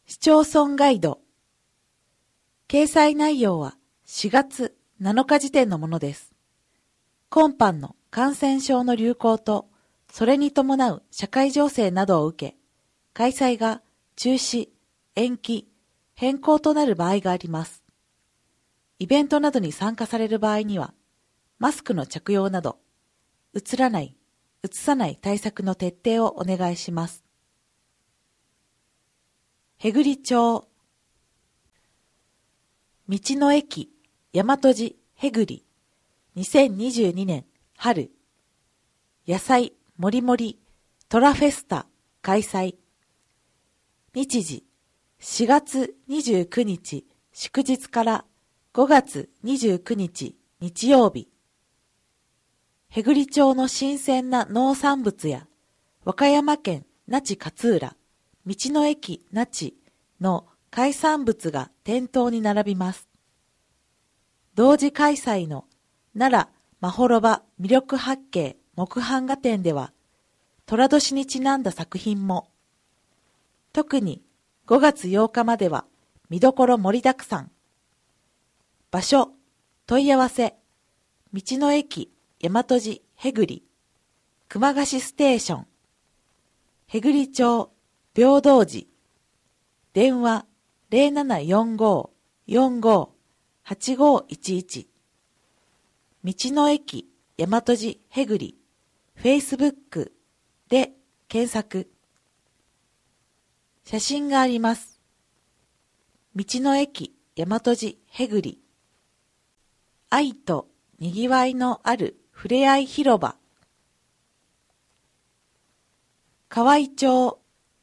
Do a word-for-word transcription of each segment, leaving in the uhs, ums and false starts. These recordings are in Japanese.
市町村ガイド。掲載内容はしがつなのか時点のものです。今般の感染症の流行と、それに伴う社会情勢などを受け、開催が中止、延期、変更となる場合があります。イベントなどに参加される場合には、マスクの着用など、うつらない、うつさない対策の徹底をお願いします。へぐり町。道の駅大和寺へぐりにせんにじゅうにねん春野菜もりもりトラフェスタ開催。日時しがつにじゅうくにち祝日からごがつにじゅうくにち日曜日。へぐり町の新鮮な農産物や和歌山県那智勝浦道の駅那智の海産物が店頭に並びます。同時開催の奈良まほろば魅力八景木版画展では、寅年にちなんだ作品も。特にごがつようかまでは見どころ盛りだくさん。場所、問い合わせ、道の駅大和寺へぐり、熊ヶ志ステーション、へぐり町平等寺、電話 ゼロななよんご よんご はちごいちいち、道の駅大和寺へぐり、フェイスブックで検索。写真があります。道の駅大和寺へぐり、愛とにぎわいのあるふれあい広場。河合町。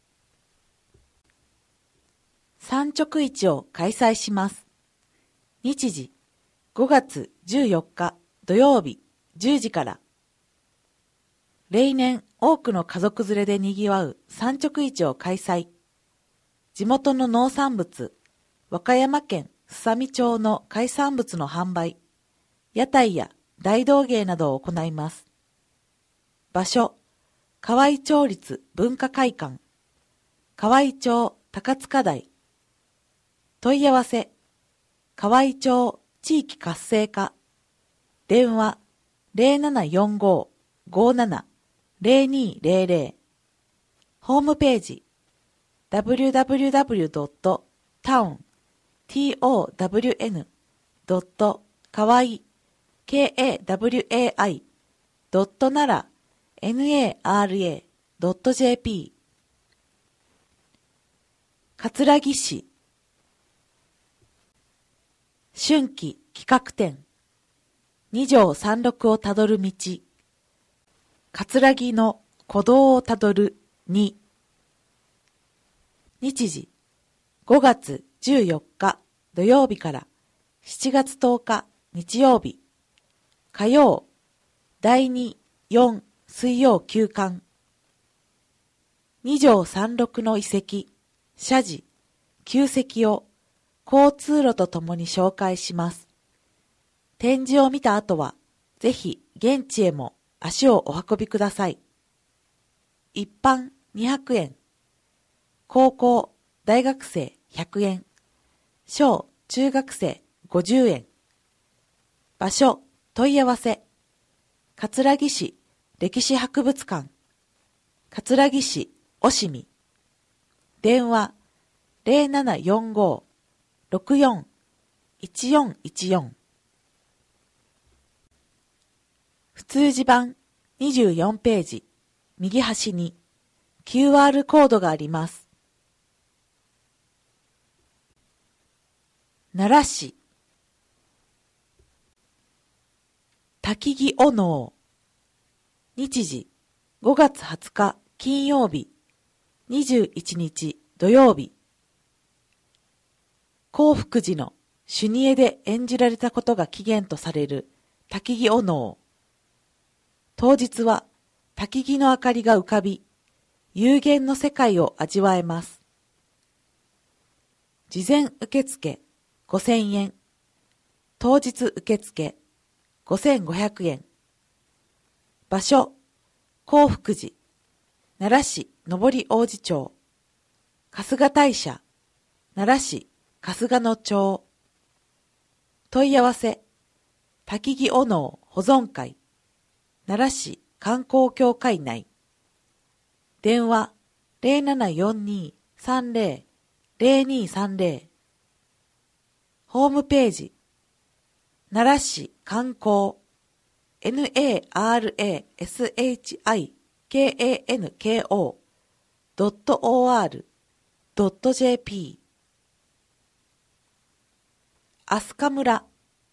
産直市を開催します。日時ごがつじゅうよっか土曜日じゅうじから。例年多くの家族連れでにぎわう産直市を開催。地元の農産物、和歌山県すさみ町の海産物の販売、屋台や大道芸などを行います。場所、河合町立文化会館、河合町高塚台。問い合わせ、河合町地域活性化、電話 ゼロななよんご ごなな ゼロにゼロゼロ、ホームページ ダブリューダブリューダブリュードットタウン ドットかわい ケーエーダブリューエーアイ ドットなら ナラ ドットジェーピー。 葛城市春季企画展、二条三六をたどる道、葛城の古道をたどるに。日時ごがつじゅうよっか土曜日からしちがつとおか日曜日、火曜、だいに、よん水曜休館。二条三六の遺跡、社寺、旧跡を交通路とともに紹介します。展示を見た後は、ぜひ現地へも足をお運びください。一般にひゃくえん、高校、大学生ひゃくえん、小・中学生ごじゅうえん。場所、問い合わせ、葛城市歴史博物館、葛城市おしみ。電話ゼロななよんご ろくよん いちよんいちよん。普通字版にじゅうよんページ、右端に キューアール コードがあります。奈良市滝木お能。日時ごがつはつか金曜日、にじゅういちにち土曜日。興福寺の修二会で演じられたことが起源とされる滝木お能。当日は滝木の明かりが浮かび、幽玄の世界を味わえます。事前受付ごせんえん、当日受付ごせんごひゃくえん。場所、興福寺、奈良市上り王子町、春日大社奈良市春日野町。問い合わせ、焚木お能保存会、奈良市観光協会内。電話 ゼロななよんに さんゼロ ゼロにさんゼロ。ホームページ、奈良市観光 ナラシカンコ ドットオーアール ドットジェーピー。飛鳥村、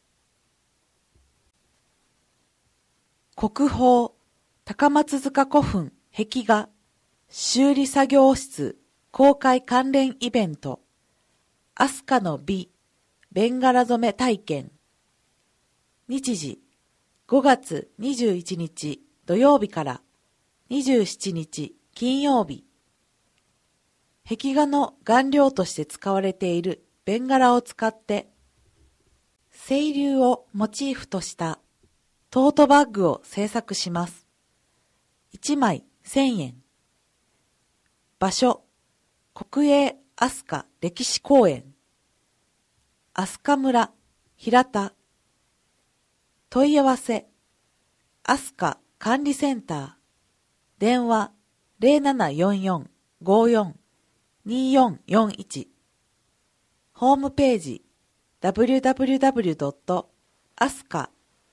国宝高松塚古墳壁画修理作業室公開関連イベント、飛鳥の美ベンガラ染め体験。日時ごがつにじゅういちにち土曜日からにじゅうしちにち金曜日。壁画の顔料として使われているベンガラを使って清流をモチーフとしたトートバッグを制作します。いちまいせんえん。場所、国営飛鳥歴史公園。飛鳥村、平田。問い合わせ、飛鳥管理センター。電話、ゼロななよんよん ごーよん にーよんよんいち。ホームページ、ダブリューダブリューダブリュードットアスカ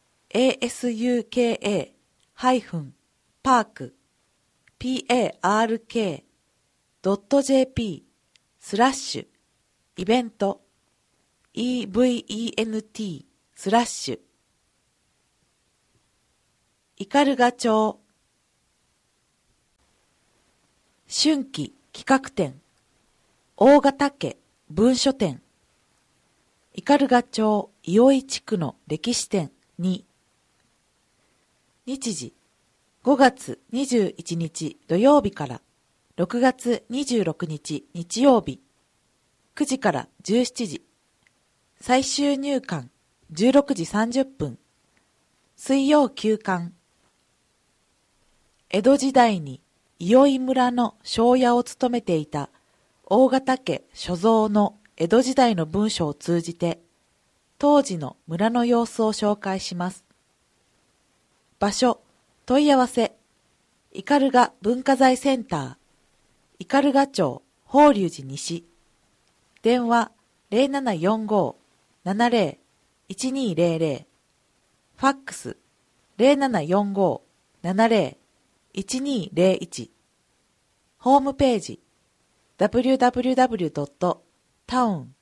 パークドットジェーピー スラッシュイベント イーブイイーエヌティー スラッシュ斑鳩町春季企画展大型家文書展斑鳩町伊尾井地区の歴史展に。日時ごがつにじゅういちにち土曜日からろくがつにじゅうろくにち日曜日くじからじゅうしちじ。最終入館じゅうろくじさんじゅっぷん。水曜休館。江戸時代に伊尾井村の庄屋を務めていた大型家所蔵の江戸時代の文書を通じて当時の村の様子を紹介します。場所、問い合わせ、斑鳩文化財センター、斑鳩町法隆寺西。電話ゼロななよんご ななゼロ いちにゼロゼロ。ファックスゼロななよんご ななゼロ いちにゼロいち。ホームページ ダブリューダブリューダブリュードットタウン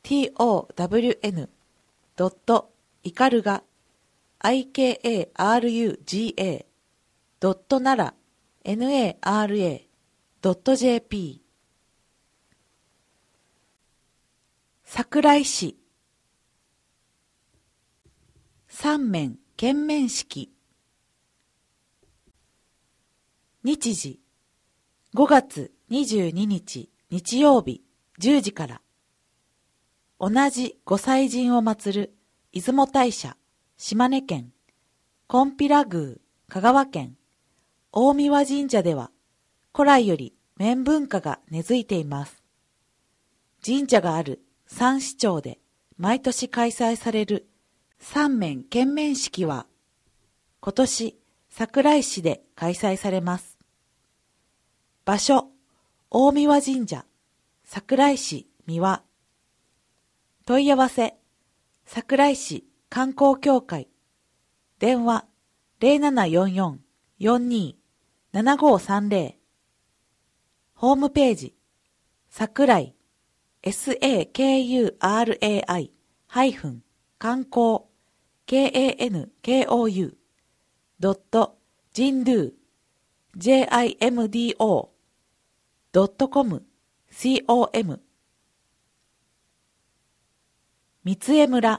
ドットイカルガ アイケーアールユージーエー ドットナラ ナラ ドットジェーピー。桜井市三面見面式。日時ごがつにじゅうににち日曜日じゅうじから。同じ御祭神を祀る出雲大社島根県金毘羅宮香川県大神神社では古来より面文化が根付いています。神社がある三市町で毎年開催される三面見面式は今年桜井市で開催されます。場所大神神社桜井市三輪。問い合わせ桜井市観光協会。電話ゼロななよんよん よんにー ななごさんゼロ。ホームページ桜井 サクライ ハイフン 観光 カンコウ ドットジンドゥ ジェーアイエムディーオー ドットコム コム。三重村。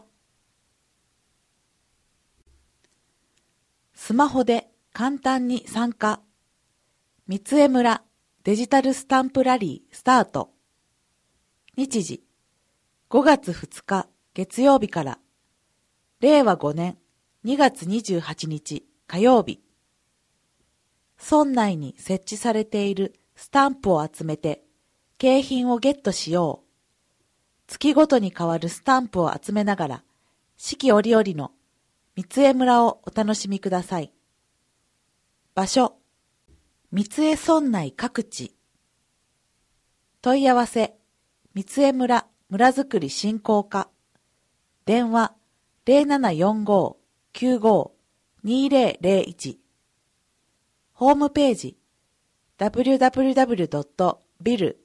スマホで簡単に参加。三重村デジタルスタンプラリースタート。日時ごがつふつか月曜日かられいわごねんにがつにじゅうはちにち火曜日。村内に設置されているスタンプを集めて景品をゲットしよう。 月ごとに変わるスタンプを集めながら、四季折々の三重村をお楽しみください。場所、三重村内各地。問い合わせ、三重村村づくり振興課。電話、ゼロななよんごーきゅうごーにーゼロゼロいち。ホームページ、ダブリューダブリューダブリュードットビル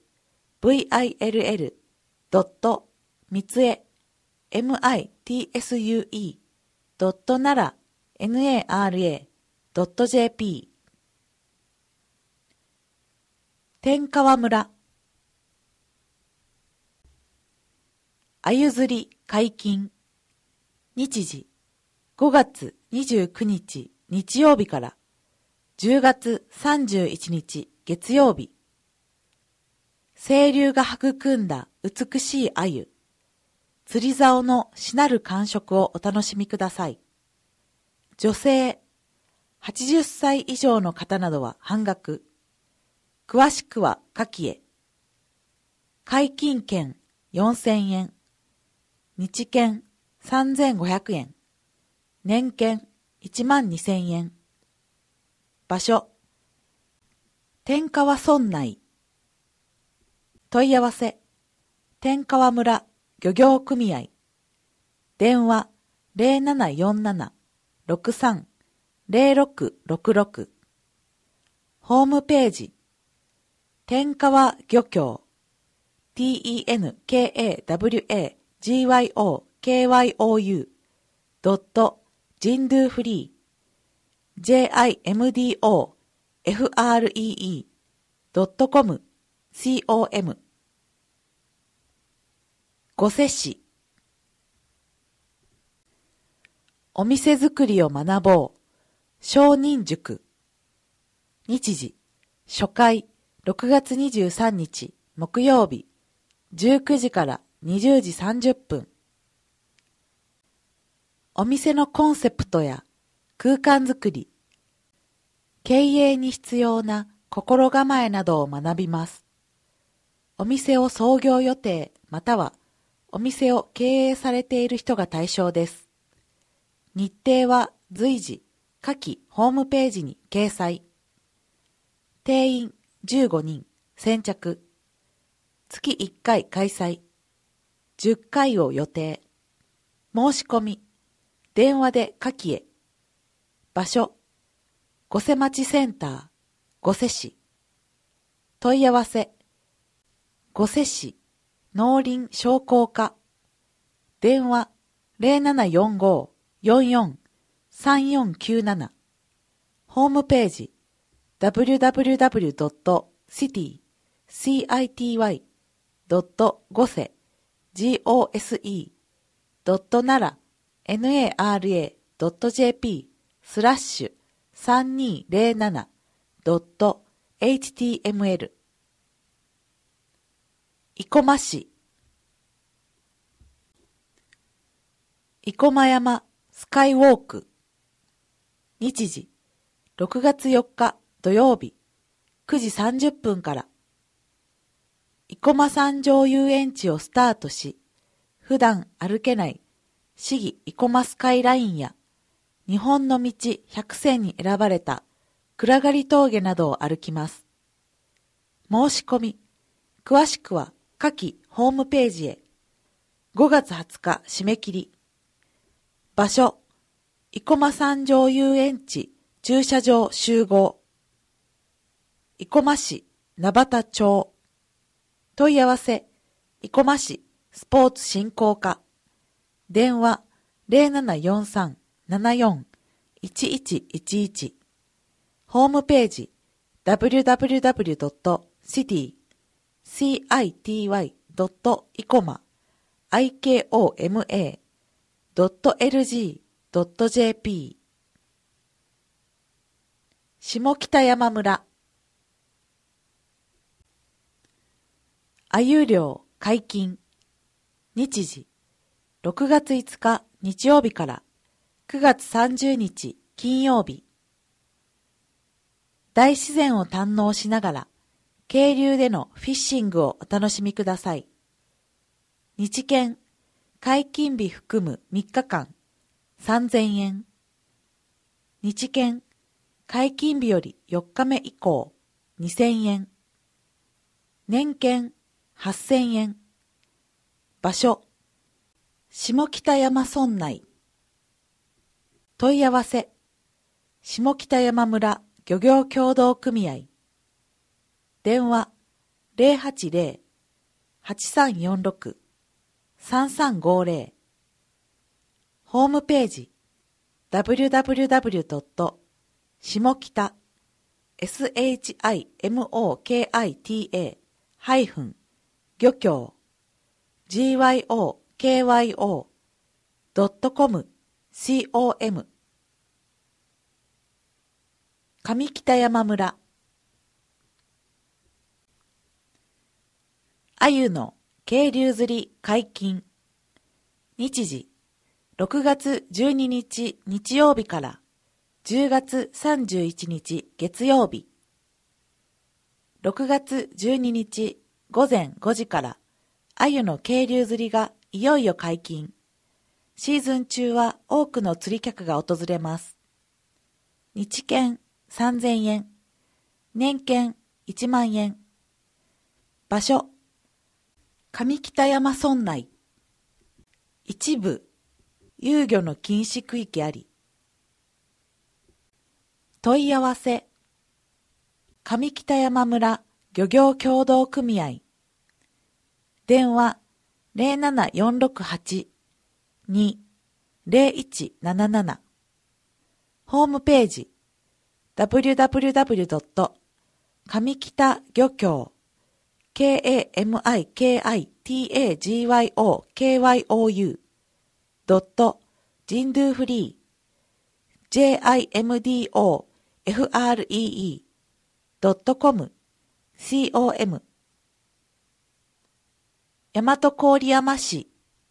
ドットみつえドットナラドットジェーピー。天川村。あゆ釣り解禁。日時、ごがつにじゅうくにち日曜日からじゅうがつさんじゅういちにち月曜日。清流が育んだ美しいあゆ、釣り竿のしなる感触をお楽しみください。女性、はちじゅっさい以上の方などは半額。詳しくは下記へ。解禁券よんせんえん、日券さんぜんごひゃくえん、年券いちまんにせんえん。場所、天川村内。問い合わせ、天川村漁業組合。電話ゼロななよんななろくさんゼロろくろくろく。ホームページ、天川漁協 テン川ドットジンドゥフリー ジムドドットコム コム。御所市。お店作りを学ぼう。商人塾。日時、初回ろくがつにじゅうさんにち木曜日じゅうくじからにじゅうじさんじゅっぷん。お店のコンセプトや空間づくり、経営に必要な心構えなどを学びます。お店を創業予定またはお店を経営されている人が対象です。日程は随時下記ホームページに掲載。定員じゅうごにん、先着。月いっかい開催。じゅっかいを予定。申し込み。電話で下記へ。場所、御所町センター、御所市。問い合わせ、御所市農林商工課。電話ゼロななよんごーよんよんさんよんきゅうなな。ホームページ ダブリューダブリューダブリュードットシティドットゴセドットナラドットジェーピー スラッシュさんにーゼロななドットエイチティーエムエル。生駒市。生駒山スカイウォーク。日時、ろくがつよっか土曜日くじさんじゅっぷんから。生駒山上遊園地をスタートし、普段歩けない市議生駒スカイラインや日本の道ひゃくせんに選ばれた暗がり峠などを歩きます。申し込み、詳しくは下記ホームページへ。ごがつはつか締め切り。場所、生駒山上遊園地駐車場集合。生駒市名畑町。問い合わせ、生駒市スポーツ振興課。電話ゼロななよんさんななよんいちいちいちいち。ホームページ ダブリューダブリューダブリュードットシティドットイコマドットエルジードットジェーピー。下北山村。あゆ漁解禁。日時、ろくがついつか日曜日からくがつさんじゅうにち金曜日。大自然を堪能しながら、渓流でのフィッシングをお楽しみください。 日券、解禁日含むみっかかん、さんぜんえん。日券、解禁日よりよっかめ以降、にせんえん。年券、はっせんえん。場所、下北山村内。問い合わせ、下北山村漁業協同組合。電話、ゼロはちゼロ はちさんよんろく さんさんごゼロ。ホームページ、ダブリュダブリュダブリュドット下北 シモキタ ハイフン漁協 ジーワイオーケーワイオー ドットコム コム 上北山村鮎の渓流釣り解禁。日時ろくがつじゅうににち日曜日からじゅうがつさんじゅういちにち月曜日。ろくがつじゅうににちごぜんごじから鮎の渓流釣りがいよいよ解禁。シーズン中は多くの釣り客が訪れます。日券さんぜんえん、年券いちまんえん。場所、上北山村内。一部、遊漁の禁止区域あり。問い合わせ、上北山村漁業協同組合。電話ゼロななよんろくはち に ゼロいちなななな。ホームページ、ダブリュダブリュダブリュドット上北漁協 ケーエーエムアイケーアイティーエージーワイオーケーワイオーユー ドットジンドゥフリー ジェーアイエムディーオーエフアールイーイー ドットコム コム 大和郡山市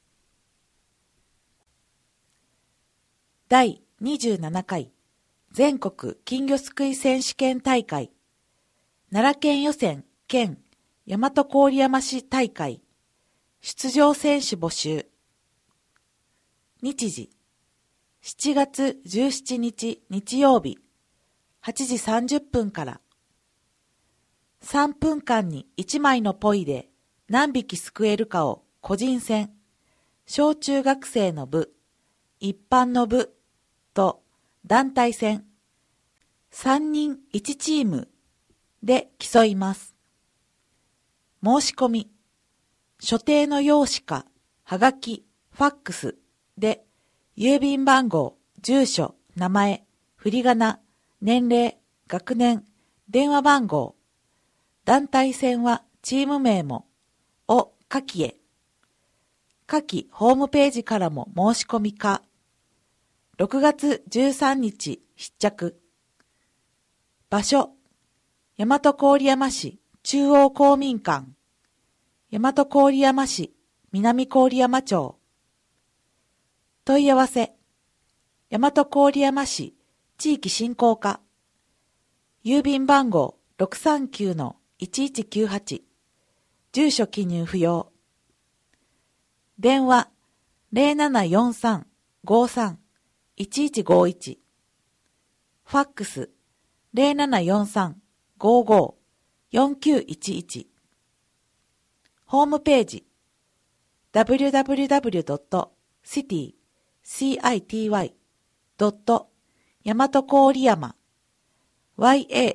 だいにじゅうななかい全国金魚すくい選手権大会奈良県予選兼大和郡山市大会出場選手募集。日時しちがつじゅうしちにち日曜日はちじさんじゅっぷんからさんぷんかんにいちまいのポイで何匹すくえるかを個人戦、小中学生の部、一般の部と団体戦さんにんいちチームで競います。申し込み、所定の用紙か、はがき、ファックスで、郵便番号、住所、名前、振り仮名、年齢、学年、電話番号、団体戦はチーム名も、を書きへ。下記ホームページからも申し込みか。ろくがつじゅうさんにち必着。場所、大和郡山市中央公民館。大和郡山市南郡山町。問い合わせ、大和郡山市地域振興課。郵便番号 ろくさんきゅうのいちいちきゅうはち。住所記入不要。電話ゼロななよんさん ごさん いちいちごいち。ファックスゼロななよんさん ごご よんきゅういちいち。ホームページ ダブリュダブリュダブリュドットシティ シティ ドット 大和郡山 ヤ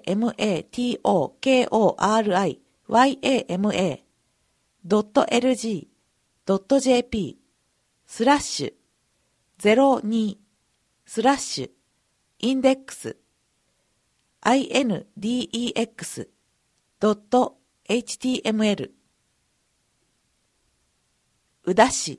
マトコリ ドット エルジー ドット ジェーピー スラッシュゼロにスラッシュインデックス インデックス ドット エイチティーエムエル 宇陀市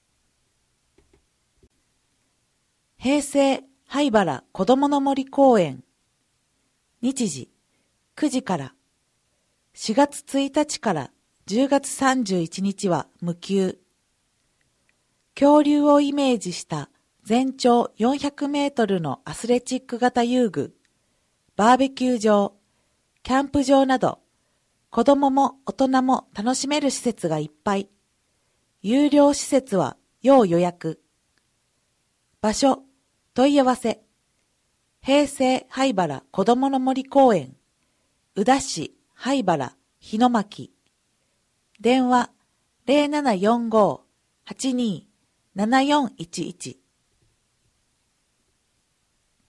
平成灰原こどもの森公園日時くじからしがつついたちからじゅうがつさんじゅういちにちは無休。恐竜をイメージした全長よんひゃくメートルのアスレチック型遊具、バーベキュー場、キャンプ場など子供も大人も楽しめる施設がいっぱい。 有料施設は要予約。場所、問い合わせ。平成灰原こどもの森公園、宇陀市灰原日の巻。電話 ゼロななよんごーはちにーななよんいちいち。